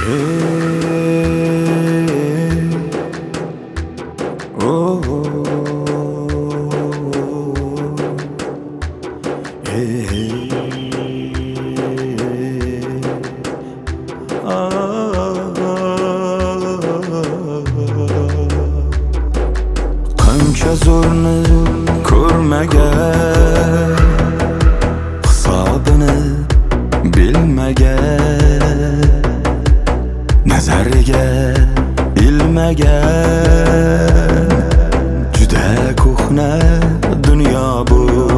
Qancha zo'rni ko'rmagan, hisobini bilmagan, nazariga ilmagan, juda ko'hna dunyo bu.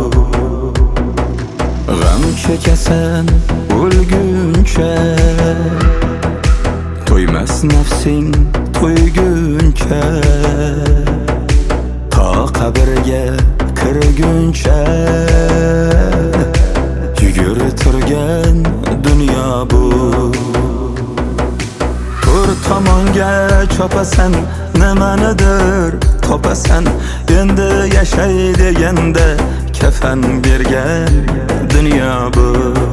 G'am chekasan o'lguncha, to'ymas nafsing to'yguncha, to qabrga kirguncha yugur turgan dunyo bu. To'rt tomonga chopasan, nimanidir topasan, endi yashay deganda kafan bergan dunyo bu.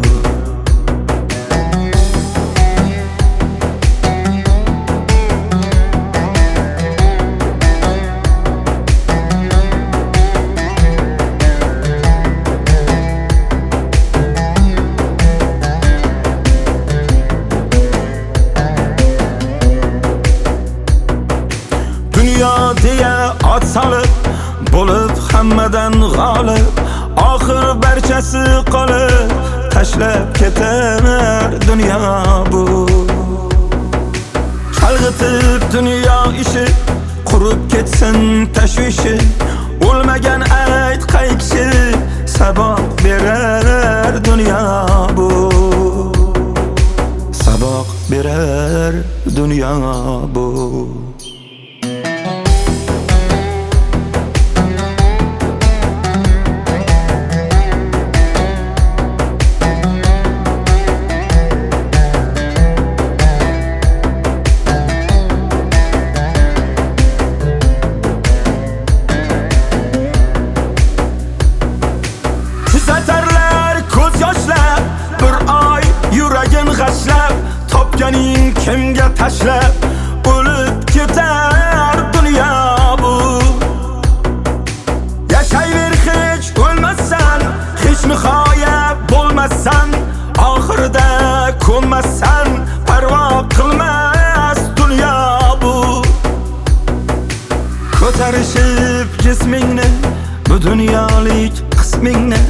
Dunyo deya ot solib, bo'lib hammadan g'olib, oxir barchasi qolib, tashlab ketar dunyo bu. Chalg'itib dunyo ishi, qurib ketsin tashvishi, o'lmagan ayt qay kishi, saboq berar dunyo bu. Saboq berar dunyo bu. Kuzatarlar ko'z yoshlab, bir oy yuragin g'ashlab, topganing kimga tashlab, o'lib ketar dunyo bu. Yashayver hech o'lmassan, hech nihoya bo'lmassan, oxirida ko'nmassan, parvo qilmas dunyo bu. Ko'tarishib jismingni, bu dunyolik qismingni,